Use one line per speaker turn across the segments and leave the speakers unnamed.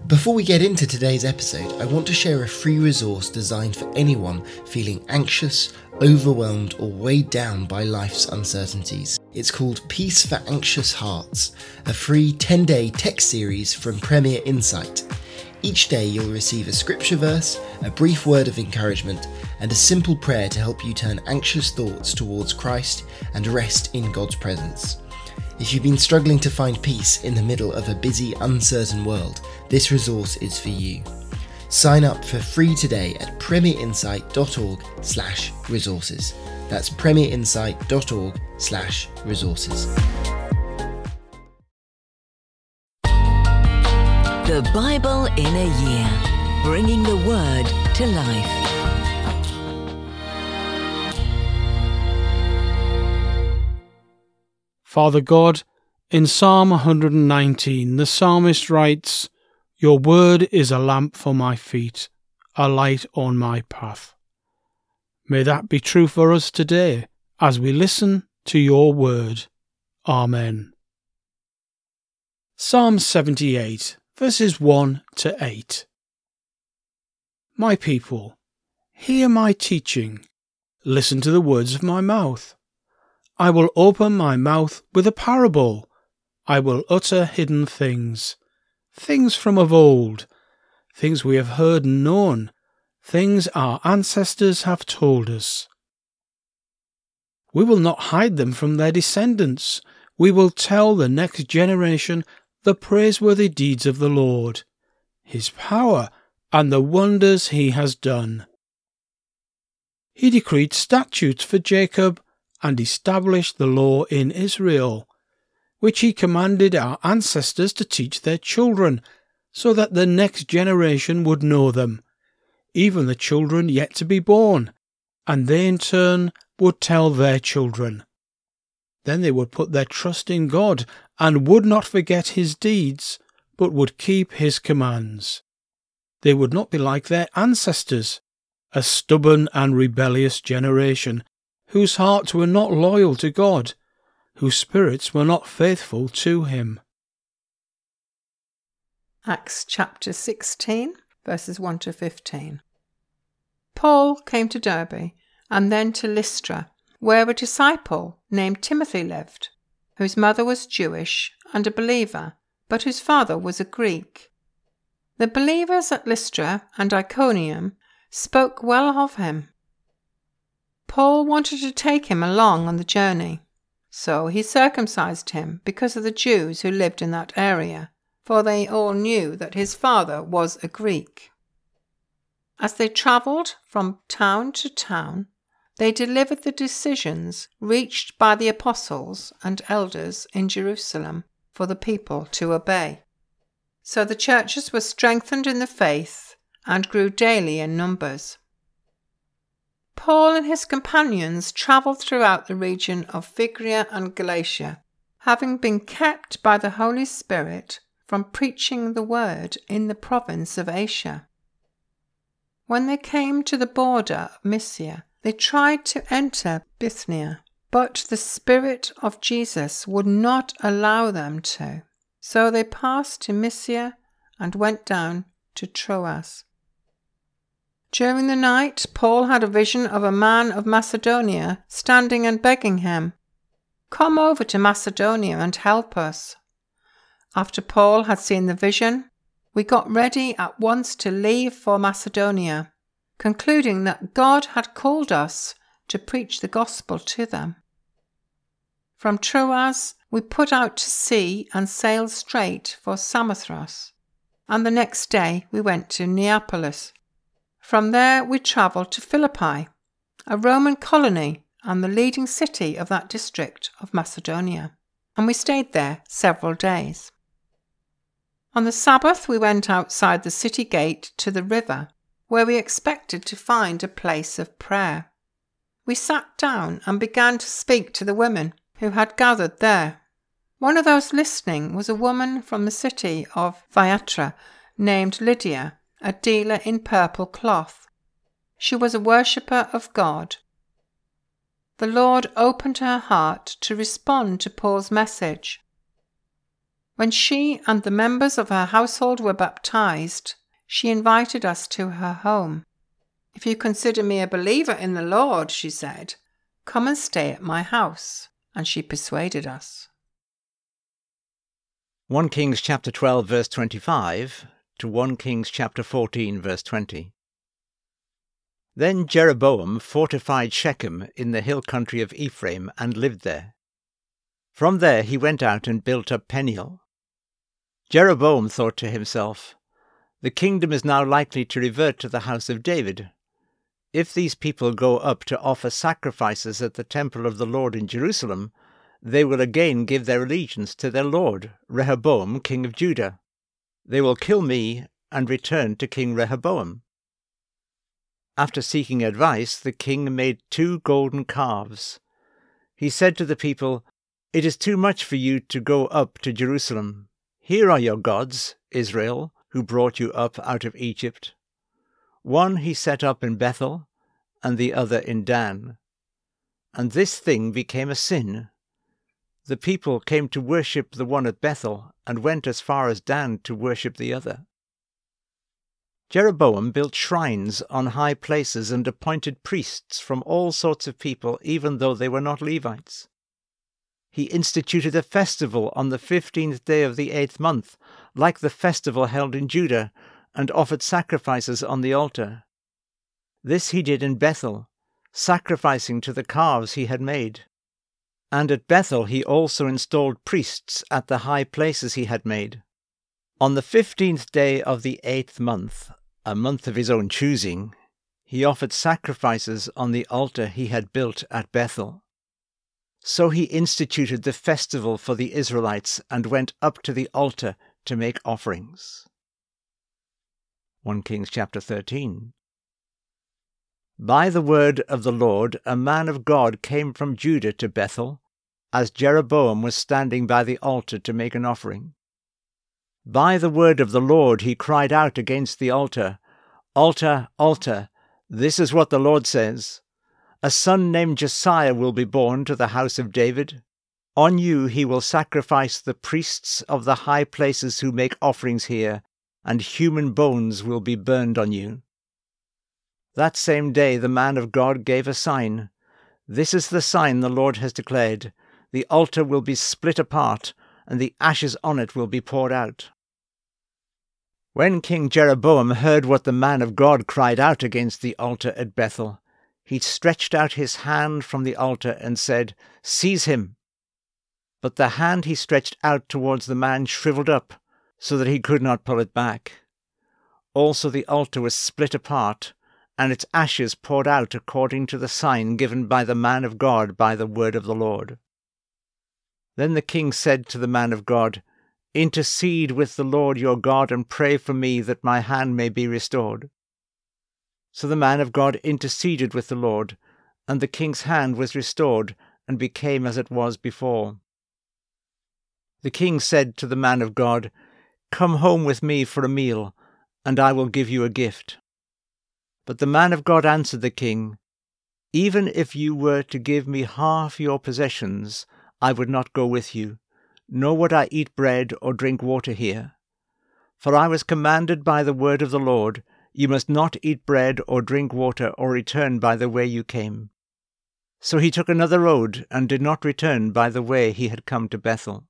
Before we get into today's episode, I want to share a free resource designed for anyone feeling anxious, overwhelmed, or weighed down by life's uncertainties. It's called Peace for Anxious Hearts, a free 10-day text series from Premier Insight. Each day you'll receive a scripture verse, a brief word of encouragement, and a simple prayer to help you turn anxious thoughts towards Christ and rest in God's presence. If you've been struggling to find peace in the middle of a busy, uncertain world, this resource is for you. Sign up for free today at premierinsight.org/resources. That's premierinsight.org/resources.
The Bible in a Year, bringing the Word to life.
Father God, in Psalm 119, the psalmist writes, "Your word is a lamp for my feet, a light on my path." May that be true for us today as we listen to your word. Amen. Psalm 78, verses 1 to 8. My people, hear my teaching. Listen to the words of my mouth. I will open my mouth with a parable. I will utter hidden things, things from of old, things we have heard and known, things our ancestors have told us. We will not hide them from their descendants. We will tell the next generation the praiseworthy deeds of the Lord, his power, and the wonders he has done. He decreed statutes for Jacob and established the law in Israel, which he commanded our ancestors to teach their children, so that the next generation would know them, even the children yet to be born, and they in turn would tell their children. Then they would put their trust in God and would not forget his deeds, but would keep his commands. They would not be like their ancestors, a stubborn and rebellious generation, whose hearts were not loyal to God, whose spirits were not faithful to him.
Acts chapter 16, verses 1 to 15. Paul came to Derbe and then to Lystra, where a disciple named Timothy lived, whose mother was Jewish and a believer, but whose father was a Greek. The believers at Lystra and Iconium spoke well of him. Paul wanted to take him along on the journey, so he circumcised him because of the Jews who lived in that area, for they all knew that his father was a Greek. As they travelled from town to town, they delivered the decisions reached by the apostles and elders in Jerusalem for the people to obey. So the churches were strengthened in the faith and grew daily in numbers. Paul and his companions travelled throughout the region of Phrygia and Galatia, having been kept by the Holy Spirit from preaching the word in the province of Asia. When they came to the border of Mysia, they tried to enter Bithynia, but the Spirit of Jesus would not allow them to. So they passed to Mysia and went down to Troas. During the night, Paul had a vision of a man of Macedonia standing and begging him, "Come over to Macedonia and help us." After Paul had seen the vision, we got ready at once to leave for Macedonia, concluding that God had called us to preach the gospel to them. From Troas, we put out to sea and sailed straight for Samothrace, and the next day we went to Neapolis. From there we travelled to Philippi, a Roman colony and the leading city of that district of Macedonia, and we stayed there several days. On the Sabbath we went outside the city gate to the river, where we expected to find a place of prayer. We sat down and began to speak to the women who had gathered there. One of those listening was a woman from the city of Thyatira named Lydia, a dealer in purple cloth. She was a worshipper of God. The Lord opened her heart to respond to Paul's message. When she and the members of her household were baptized, she invited us to her home. "If you consider me a believer in the Lord," she said, "come and stay at my house." And she persuaded us.
1 Kings chapter 12 verse 25 to 1 Kings chapter 14 verse 20. Then Jeroboam fortified Shechem in the hill country of Ephraim and lived there. From there he went out and built up Peniel. Jeroboam thought to himself, "The kingdom is now likely to revert to the house of David. If these people go up to offer sacrifices at the temple of the Lord in Jerusalem, they will again give their allegiance to their lord, Rehoboam, king of Judah. They will kill me and return to King Rehoboam." After seeking advice, the king made 2 golden calves. He said to the people, "It is too much for you to go up to Jerusalem. Here are your gods, Israel, who brought you up out of Egypt." One he set up in Bethel, and the other in Dan. And this thing became a sin. The people came to worship the one at Bethel, and went as far as Dan to worship the other. Jeroboam built shrines on high places and appointed priests from all sorts of people, even though they were not Levites. He instituted a festival on the 15th day of the 8th month, like the festival held in Judah, and offered sacrifices on the altar. This he did in Bethel, sacrificing to the calves he had made. And at Bethel he also installed priests at the high places he had made. On the 15th day of the 8th month, a month of his own choosing, he offered sacrifices on the altar he had built at Bethel. So he instituted the festival for the Israelites and went up to the altar to make offerings. 1 Kings chapter 13. By the word of the Lord, a man of God came from Judah to Bethel, as Jeroboam was standing by the altar to make an offering. By the word of the Lord he cried out against the altar, "Altar, altar, this is what the Lord says. A son named Josiah will be born to the house of David. On you he will sacrifice the priests of the high places who make offerings here, and human bones will be burned on you." That same day the man of God gave a sign. "This is the sign the Lord has declared. The altar will be split apart, and the ashes on it will be poured out." When King Jeroboam heard what the man of God cried out against the altar at Bethel, he stretched out his hand from the altar and said, "Seize him." But the hand he stretched out towards the man shriveled up, so that he could not pull it back. Also the altar was split apart, and its ashes poured out according to the sign given by the man of God by the word of the Lord. Then the king said to the man of God, "Intercede with the Lord your God and pray for me that my hand may be restored." So the man of God interceded with the Lord, and the king's hand was restored and became as it was before. The king said to the man of God, "Come home with me for a meal, and I will give you a gift." But the man of God answered the king, "Even if you were to give me half your possessions, I would not go with you, nor would I eat bread or drink water here. For I was commanded by the word of the Lord, you must not eat bread or drink water or return by the way you came." So he took another road and did not return by the way he had come to Bethel.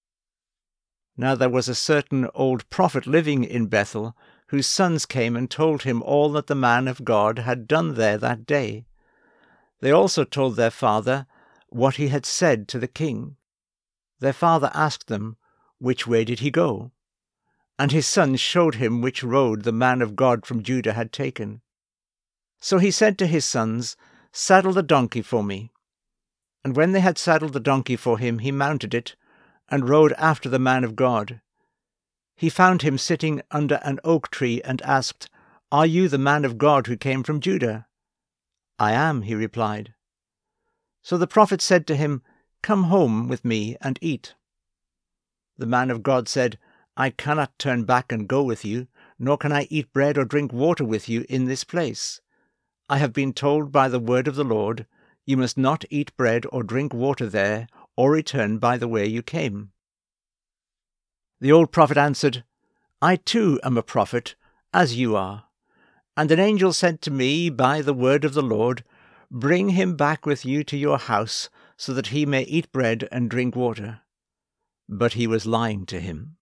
Now there was a certain old prophet living in Bethel, whose sons came and told him all that the man of God had done there that day. They also told their father what he had said to the king. Their father asked them, "Which way did he go?" And his sons showed him which road the man of God from Judah had taken. So he said to his sons, "Saddle the donkey for me." And when they had saddled the donkey for him, he mounted it, and rode after the man of God. He found him sitting under an oak tree, and asked, "Are you the man of God who came from Judah?" "I am," he replied. So the prophet said to him, "Come home with me and eat." The man of God said, "I cannot turn back and go with you, nor can I eat bread or drink water with you in this place. I have been told by the word of the Lord, you must not eat bread or drink water there, or return by the way you came." The old prophet answered, I too am a prophet, as you are. And an angel said to me by the word of the Lord, Bring him back with you to your house, so that he may eat bread and drink water. But he was lying to him.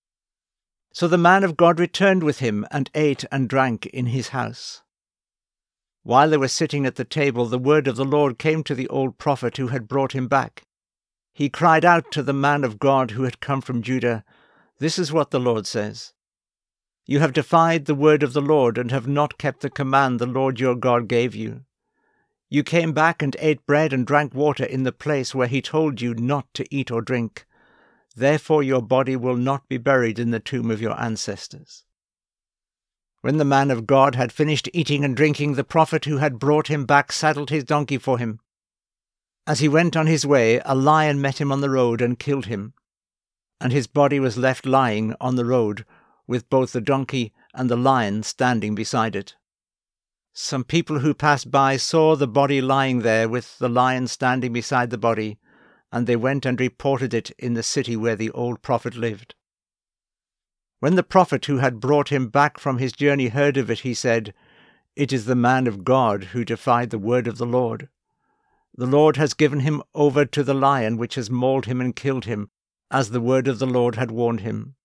So the man of God returned with him, and ate and drank in his house. While they were sitting at the table, the word of the Lord came to the old prophet who had brought him back. He cried out to the man of God who had come from Judah, This is what the Lord says. You have defied the word of the Lord, and have not kept the command the Lord your God gave you. You came back and ate bread and drank water in the place where he told you not to eat or drink. Therefore your body will not be buried in the tomb of your ancestors. When the man of God had finished eating and drinking, the prophet who had brought him back saddled his donkey for him. As he went on his way, a lion met him on the road and killed him, and his body was left lying on the road, with both the donkey and the lion standing beside it. Some people who passed by saw the body lying there with the lion standing beside the body, and they went and reported it in the city where the old prophet lived. When the prophet who had brought him back from his journey heard of it, he said, It is the man of God who defied the word of the Lord. The Lord has given him over to the lion, which has mauled him and killed him, as the word of the Lord had warned him.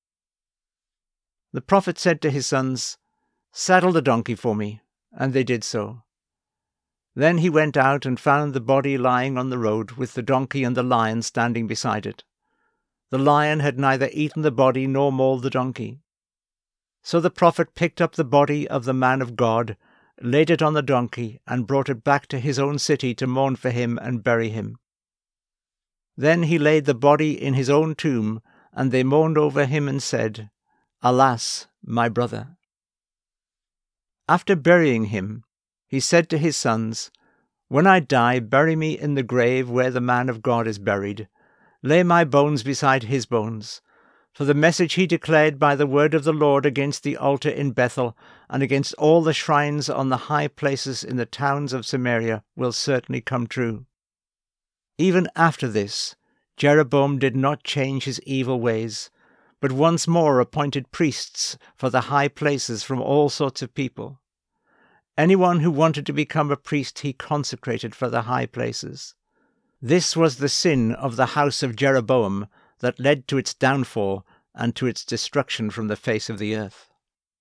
The prophet said to his sons, Saddle the donkey for me, and they did so. Then he went out and found the body lying on the road, with the donkey and the lion standing beside it. The lion had neither eaten the body nor mauled the donkey. So the prophet picked up the body of the man of God, laid it on the donkey, and brought it back to his own city to mourn for him and bury him. Then he laid the body in his own tomb, and they mourned over him and said, Alas, my brother. After burying him, he said to his sons, When I die, bury me in the grave where the man of God is buried. Lay my bones beside his bones. For the message he declared by the word of the Lord against the altar in Bethel, and against all the shrines on the high places in the towns of Samaria, will certainly come true. Even after this, Jeroboam did not change his evil ways, but once more appointed priests for the high places from all sorts of people. Anyone who wanted to become a priest he consecrated for the high places. This was the sin of the house of Jeroboam that led to its downfall and to its destruction from the face of the earth.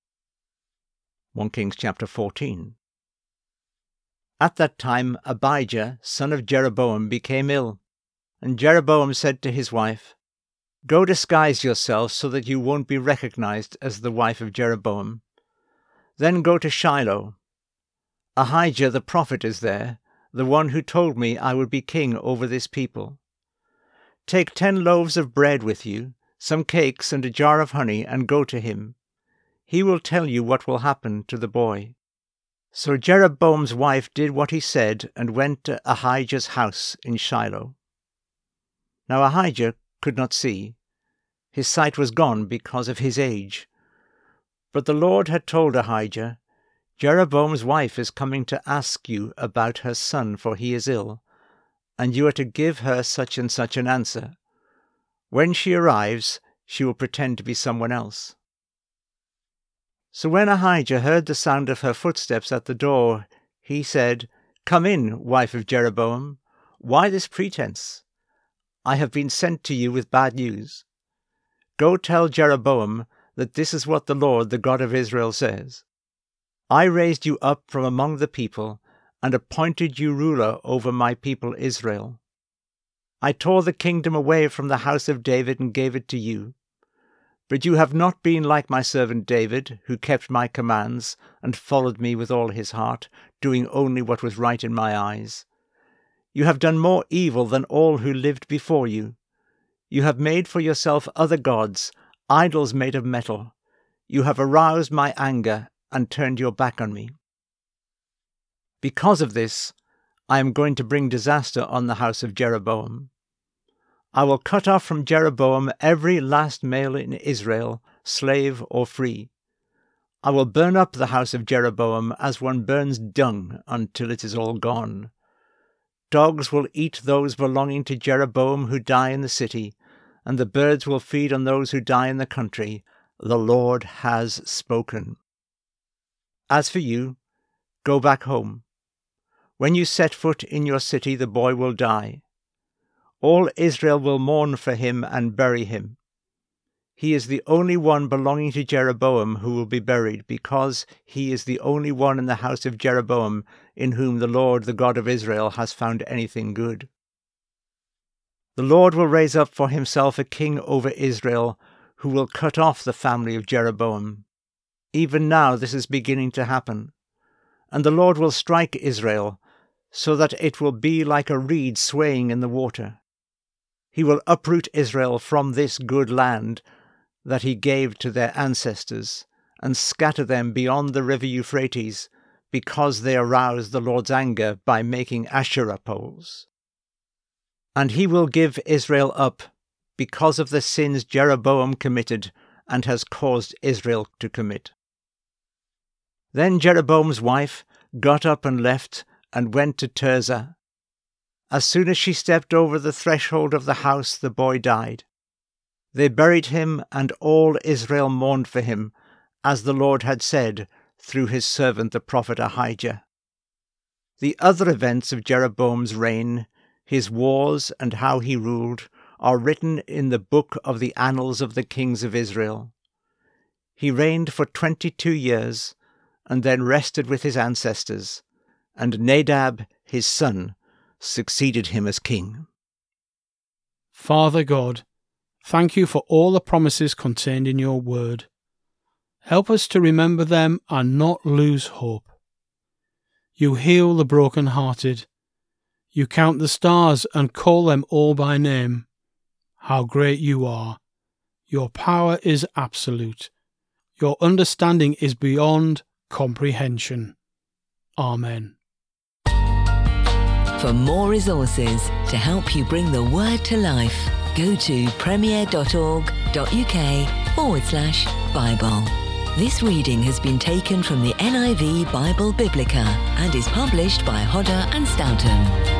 1 Kings chapter 14. At that time Abijah, son of Jeroboam, became ill, and Jeroboam said to his wife, Go disguise yourself so that you won't be recognized as the wife of Jeroboam. Then go to Shiloh. Ahijah the prophet is there, the one who told me I would be king over this people. Take 10 loaves of bread with you, some cakes and a jar of honey, and go to him. He will tell you what will happen to the boy. So Jeroboam's wife did what he said and went to Ahijah's house in Shiloh. Now Ahijah could not see. His sight was gone because of his age. But the Lord had told Ahijah, Jeroboam's wife is coming to ask you about her son, for he is ill, and you are to give her such and such an answer. When she arrives, she will pretend to be someone else. So when Ahijah heard the sound of her footsteps at the door, he said, Come in, wife of Jeroboam. Why this pretense? I have been sent to you with bad news. Go tell Jeroboam that this is what the Lord, the God of Israel, says. I raised you up from among the people, and appointed you ruler over my people Israel. I tore the kingdom away from the house of David and gave it to you. But you have not been like my servant David, who kept my commands and followed me with all his heart, doing only what was right in my eyes. You have done more evil than all who lived before you. You have made for yourself other gods, idols made of metal. You have aroused my anger and turned your back on me. Because of this, I am going to bring disaster on the house of Jeroboam. I will cut off from Jeroboam every last male in Israel, slave or free. I will burn up the house of Jeroboam as one burns dung until it is all gone. Dogs will eat those belonging to Jeroboam who die in the city, and the birds will feed on those who die in the country. The Lord has spoken. As for you, go back home. When you set foot in your city, the boy will die. All Israel will mourn for him and bury him. He is the only one belonging to Jeroboam who will be buried, because he is the only one in the house of Jeroboam in whom the Lord, the God of Israel, has found anything good. The Lord will raise up for himself a king over Israel who will cut off the family of Jeroboam. Even now this is beginning to happen. And the Lord will strike Israel, so that it will be like a reed swaying in the water. He will uproot Israel from this good land that he gave to their ancestors, and scatter them beyond the river Euphrates, because they aroused the Lord's anger by making Asherah poles. And he will give Israel up because of the sins Jeroboam committed and has caused Israel to commit. Then Jeroboam's wife got up and left and went to Tirzah. As soon as she stepped over the threshold of the house, the boy died. They buried him, and all Israel mourned for him, as the Lord had said through his servant the prophet Ahijah. The other events of Jeroboam's reign, his wars and how he ruled, are written in the book of the annals of the kings of Israel. He reigned for 22 years, and then rested with his ancestors, and Nadab, his son, succeeded him as king.
Father God, thank you for all the promises contained in your word. Help us to remember them and not lose hope. You heal the broken-hearted. You count the stars and call them all by name. How great you are! Your power is absolute. Your understanding is beyond comprehension. Amen.
For more resources to help you bring the word to life, go to premier.org.uk/Bible. This reading has been taken from the NIV Bible Biblica and is published by Hodder and Stoughton.